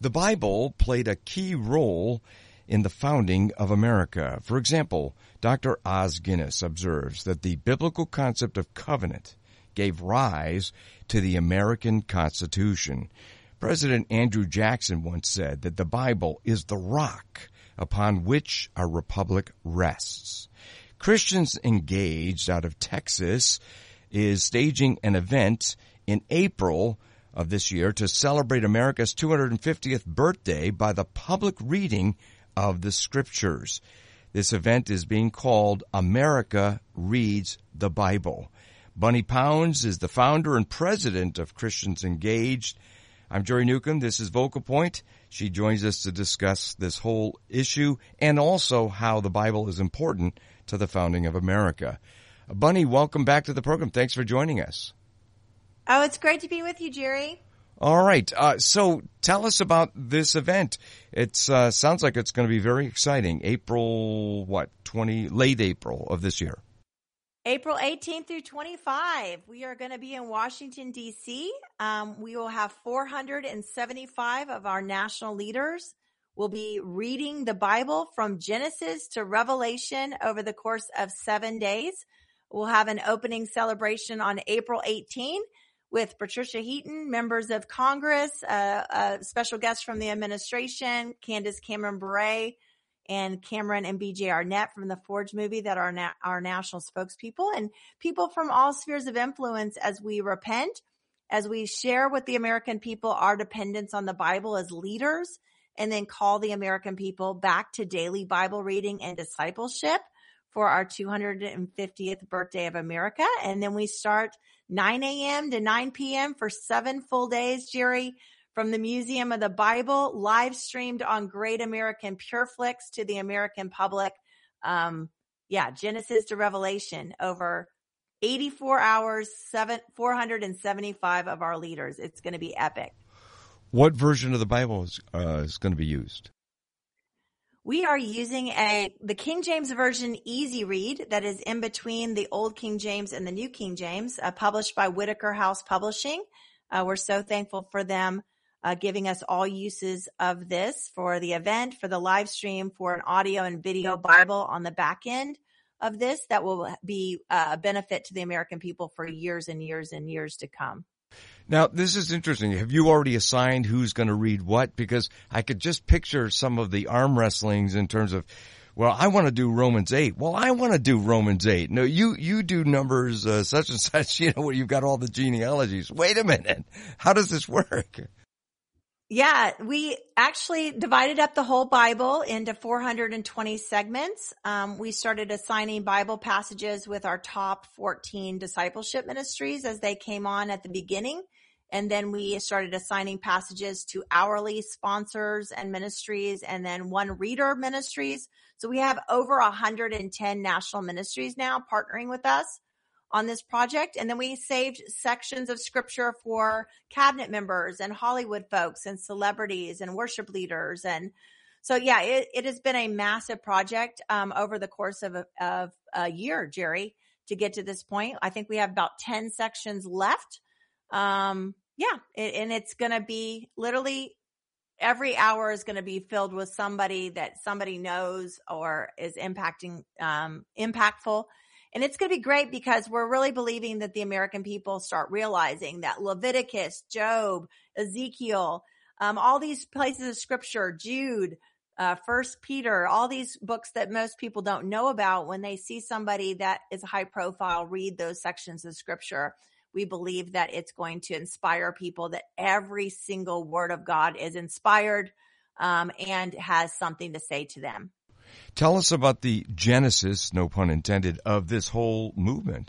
The Bible played a key role in the founding of America. For example, Dr. Os Guinness observes that the biblical concept of covenant gave rise to the American Constitution. President Andrew Jackson once said that the Bible is the rock upon which our republic rests. Christians Engaged out of Texas is staging an event in April of this year to celebrate America's 250th birthday by the public reading of the Scriptures. This event is being called America Reads the Bible. Bunny Pounds is the founder and president of Christians Engaged. I'm Jerry Newcomb. This is Vocal Point. She joins us to discuss this whole issue and also how the Bible is important to the founding of America. Bunny, welcome back to the program. Thanks for joining us. Oh, it's great to be with you, Jerry. All right. So tell us about this event. It sounds like it's going to be very exciting. April, late April of this year. April 18th through 25. We are going to be in Washington, D.C. We will have 475 of our national leaders. We'll be reading the Bible from Genesis to Revelation over the course of 7 days. We'll have an opening celebration on April 18th with Patricia Heaton, members of Congress, special guests from the administration, Candace Cameron Bure, and Cameron and BJ Arnett from the Forge movie that are our national spokespeople, and people from all spheres of influence as we repent, as we share with the American people our dependence on the Bible as leaders, and then call the American people back to daily Bible reading and discipleship for our 250th birthday of America. And then we start 9 a.m. to 9 p.m. for 7 full days, Jerry, from the Museum of the Bible, live streamed on Great American PureFlix to the American public. Genesis to Revelation, over 84 hours, 475 of our leaders. It's going to be epic. What version of the Bible is going to be used? We are using the King James Version Easy Read that is in between the Old King James and the New King James, published by Whitaker House Publishing. We're so thankful for them giving us all uses of this for the event, for the live stream, for an audio and video Bible on the back end of this that will be a benefit to the American people for years and years and years to come. Now, this is interesting. Have you already assigned who's going to read what? Because I could just picture some of the arm wrestlings in terms of, well, I want to do Romans 8. Well, I want to do Romans 8. No, you do Numbers such and such, where you've got all the genealogies. Wait a minute. How does this work? Yeah, we actually divided up the whole Bible into 420 segments. We started assigning Bible passages with our top 14 discipleship ministries as they came on at the beginning. And then we started assigning passages to hourly sponsors and ministries, and then one reader ministries. So we have over 110 national ministries now partnering with us on this project. And then we saved sections of scripture for cabinet members and Hollywood folks and celebrities and worship leaders. And so, it has been a massive project over the course of a year, Jerry, to get to this point. I think we have about 10 sections left. And it's going to be literally every hour is going to be filled with somebody that somebody knows or is impactful. And it's going to be great because we're really believing that the American people start realizing that Leviticus, Job, Ezekiel, all these places of scripture, Jude, 1 Peter, all these books that most people don't know about, when they see somebody that is high profile read those sections of scripture, we believe that it's going to inspire people that every single word of God is inspired and has something to say to them. Tell us about the genesis, no pun intended, of this whole movement.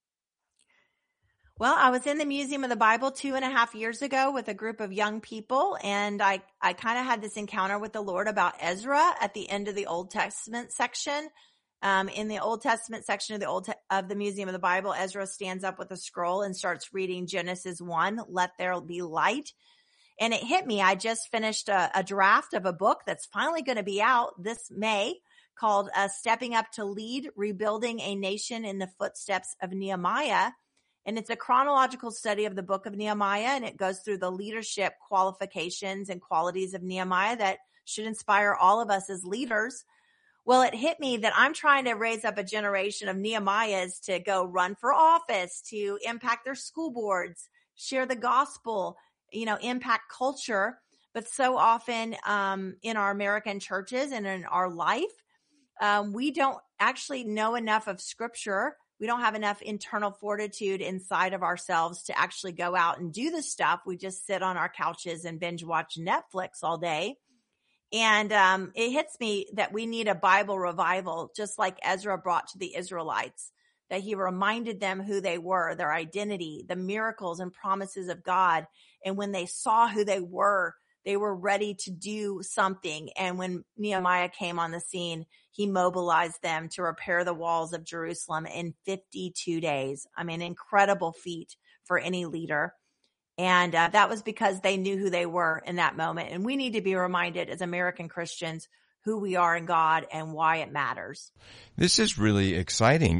Well, I was in the Museum of the Bible 2.5 years ago with a group of young people, and I kind of had this encounter with the Lord about Ezra at the end of the Old Testament section. In the Old Testament section of the Museum of the Bible, Ezra stands up with a scroll and starts reading Genesis 1, let there be light. And it hit me. I just finished a draft of a book that's finally going to be out this May called Stepping Up to Lead, Rebuilding a Nation in the Footsteps of Nehemiah. And it's a chronological study of the book of Nehemiah, and it goes through the leadership qualifications and qualities of Nehemiah that should inspire all of us as leaders. Well, it hit me that I'm trying to raise up a generation of Nehemiahs to go run for office, to impact their school boards, share the gospel, impact culture. But so often in our American churches and in our life, we don't actually know enough of Scripture. We don't have enough internal fortitude inside of ourselves to actually go out and do this stuff. We just sit on our couches and binge watch Netflix all day. And it hits me that we need a Bible revival, just like Ezra brought to the Israelites, that he reminded them who they were, their identity, the miracles and promises of God. And when they saw who they were ready to do something. And when Nehemiah came on the scene, he mobilized them to repair the walls of Jerusalem in 52 days. I mean, incredible feat for any leader. And that was because they knew who they were in that moment. And we need to be reminded as American Christians who we are in God and why it matters. This is really exciting.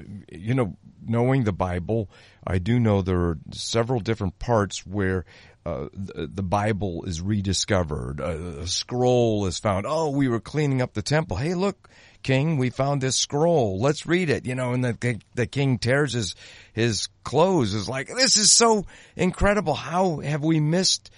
Knowing the Bible, I do know there are several different parts where the Bible is rediscovered. A scroll is found. Oh, we were cleaning up the temple. Hey, look, King, we found this scroll. Let's read it. And the king tears his clothes. Is like, this is so incredible. How have we missed,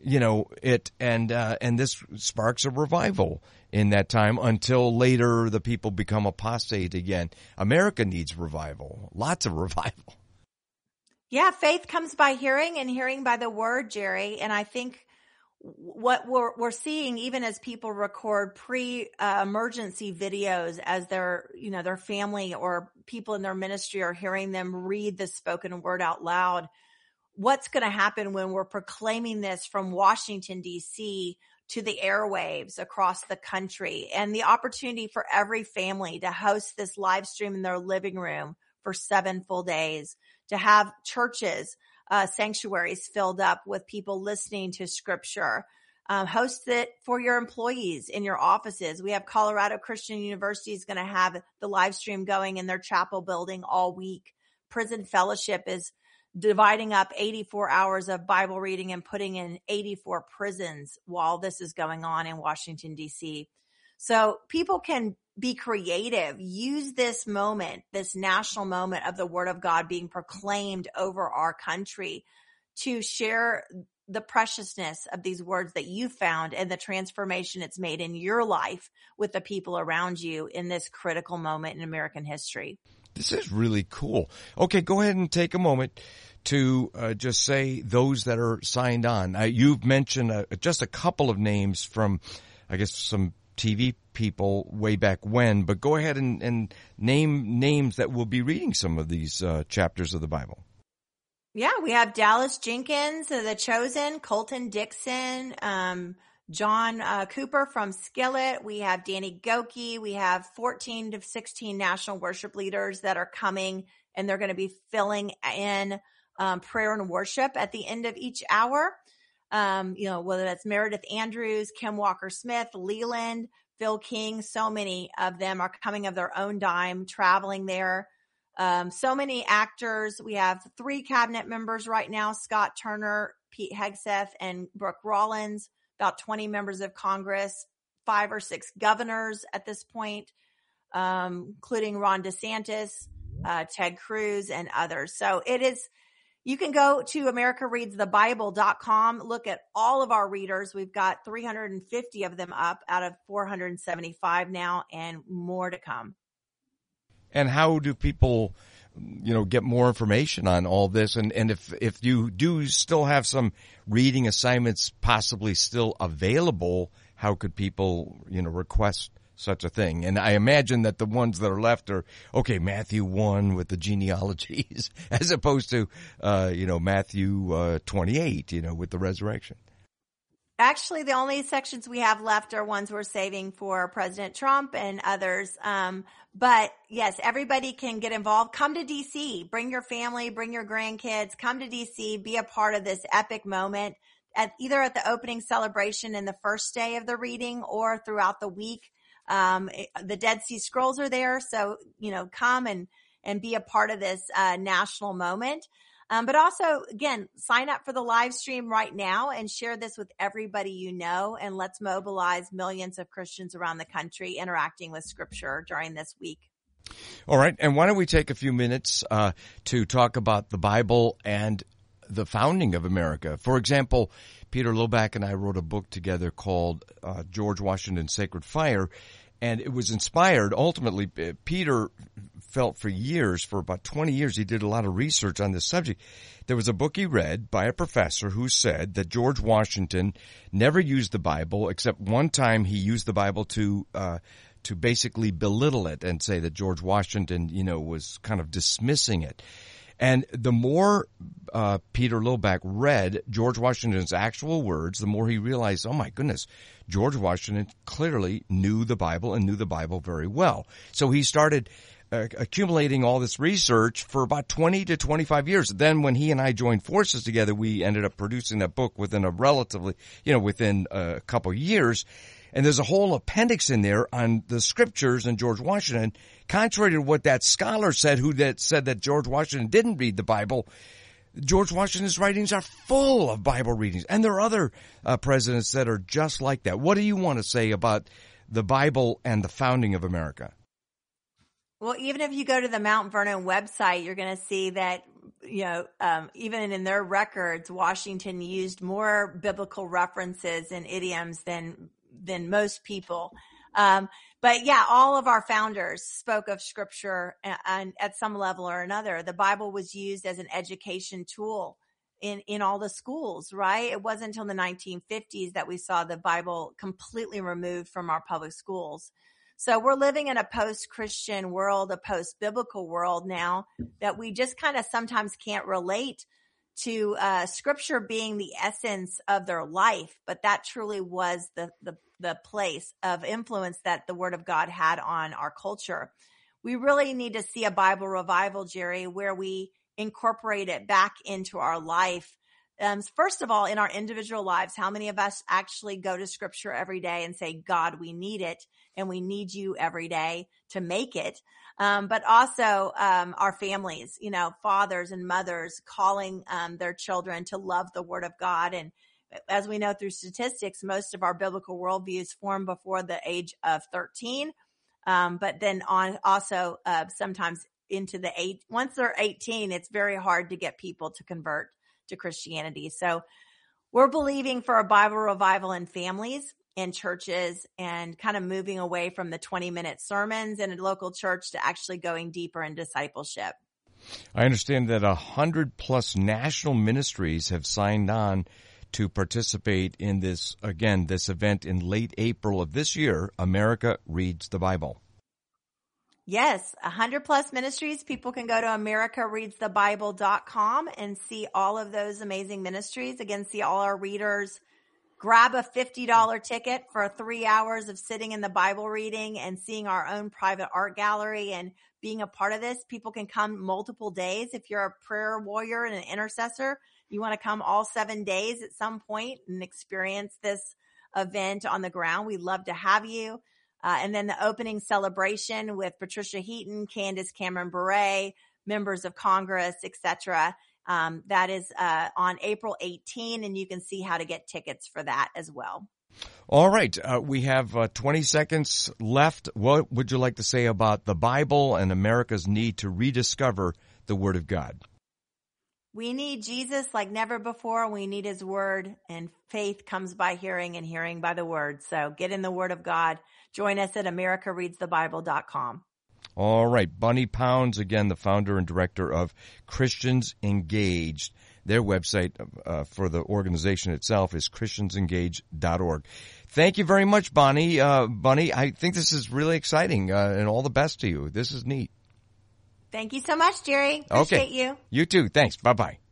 it? And this sparks a revival in that time until later the people become apostate again. America needs revival. Lots of revival. Yeah, faith comes by hearing and hearing by the word, Jerry. And I think what we're seeing, even as people record pre-emergency videos as their family or people in their ministry are hearing them read the spoken word out loud, what's going to happen when we're proclaiming this from Washington, D.C. to the airwaves across the country, and the opportunity for every family to host this live stream in their living room for 7 full days, to have churches, sanctuaries filled up with people listening to Scripture. Host it for your employees in your offices. We have Colorado Christian University is going to have the live stream going in their chapel building all week. Prison Fellowship is dividing up 84 hours of Bible reading and putting in 84 prisons while this is going on in Washington, D.C. So people can be creative, use this moment, this national moment of the Word of God being proclaimed over our country to share the preciousness of these words that you found and the transformation it's made in your life with the people around you in this critical moment in American history. This is really cool. Okay, go ahead and take a moment to just say those that are signed on. You've mentioned just a couple of names from, I guess, some TV people way back when, but go ahead and name names that will be reading some of these chapters of the Bible. Yeah, we have Dallas Jenkins, The Chosen, Colton Dixon, John Cooper from Skillet. We have Danny Goki. We have 14 to 16 national worship leaders that are coming, and they're going to be filling in prayer and worship at the end of each hour. Whether that's Meredith Andrews, Kim Walker-Smith, Leland, Phil King, so many of them are coming of their own dime, traveling there. So many actors. We have 3 cabinet members right now, Scott Turner, Pete Hegseth, and Brooke Rollins, about 20 members of Congress, 5 or 6 governors at this point, including Ron DeSantis, Ted Cruz, and others. So you can go to AmericaReadsTheBible.com, look at all of our readers. We've got 350 of them up out of 475 now, and more to come. And how do people, get more information on all this? And if you do still have some reading assignments possibly still available, how could people, request such a thing? And I imagine that the ones that are left are, Matthew 1 with the genealogies, as opposed to, Matthew 28, with the resurrection. Actually, the only sections we have left are ones we're saving for President Trump and others. But yes, everybody can get involved. Come to DC, bring your family, bring your grandkids, come to DC, be a part of this epic moment either at the opening celebration in the first day of the reading or throughout the week. The Dead Sea Scrolls are there. So, come and and be a part of this national moment. But also, again, sign up for the live stream right now and share this with everybody you know. And let's mobilize millions of Christians around the country interacting with Scripture during this week. All right. And why don't we take a few minutes to talk about the Bible and the founding of America? For example, Peter Lillback and I wrote a book together called George Washington's Sacred Fire. And it was inspired, ultimately, Peter felt for about 20 years, he did a lot of research on this subject. There was a book he read by a professor who said that George Washington never used the Bible, except one time he used the Bible to basically belittle it and say that George Washington, was kind of dismissing it. And the more Peter Lillback read George Washington's actual words, the more he realized, oh my goodness, George Washington clearly knew the Bible and knew the Bible very well. So he started accumulating all this research for about 20 to 25 years. Then when he and I joined forces together, we ended up producing that book within within a couple of years. And there's a whole appendix in there on the scriptures and George Washington. Contrary to what that scholar said, said that George Washington didn't read the Bible, George Washington's writings are full of Bible readings. And there are other presidents that are just like that. What do you want to say about the Bible and the founding of America? Well, even if you go to the Mount Vernon website, you're going to see that, even in their records, Washington used more biblical references and idioms than most people. But yeah, all of our founders spoke of Scripture and at some level or another. The Bible was used as an education tool in all the schools, right? It wasn't until the 1950s that we saw the Bible completely removed from our public schools. So we're living in a post-Christian world, a post-biblical world now that we just kind of sometimes can't relate to Scripture being the essence of their life, but that truly was the place of influence that the Word of God had on our culture. We really need to see a Bible revival, Jerry, where we incorporate it back into our life. First of all, in our individual lives, how many of us actually go to Scripture every day and say, God, we need it, and we need you every day to make it. But also our families, fathers and mothers calling their children to love the Word of God. And as we know through statistics, most of our biblical worldviews form before the age of 13, but then also sometimes into once they're 18, it's very hard to get people to convert to Christianity. So we're believing for a Bible revival in families and churches and kind of moving away from the 20-minute sermons in a local church to actually going deeper in discipleship. I understand that 100+ national ministries have signed on to participate in this event in late April of this year, America Reads the Bible. Yes, 100+ ministries. People can go to americareadsthebible.com and see all of those amazing ministries. Again, see all our readers. Grab a $50 ticket for 3 hours of sitting in the Bible reading and seeing our own private art gallery and being a part of this. People can come multiple days. If you're a prayer warrior and an intercessor, you want to come all 7 days at some point and experience this event on the ground. We'd love to have you. And then the opening celebration with Patricia Heaton, Candace Cameron Bure, members of Congress, etc. That is on April 18, and you can see how to get tickets for that as well. All right. We have 20 seconds left. What would you like to say about the Bible and America's need to rediscover the Word of God? We need Jesus like never before. We need His Word, and faith comes by hearing and hearing by the Word. So get in the Word of God. Join us at americareadsthebible.com. All right. Bunny Pounds, again, the founder and director of Christians Engaged. Their website for the organization itself is christiansengaged.org. Thank you very much, Bonnie. Bunny, I think this is really exciting, and all the best to you. This is neat. Thank you so much, Jerry. Appreciate you. You too. Thanks. Bye-bye.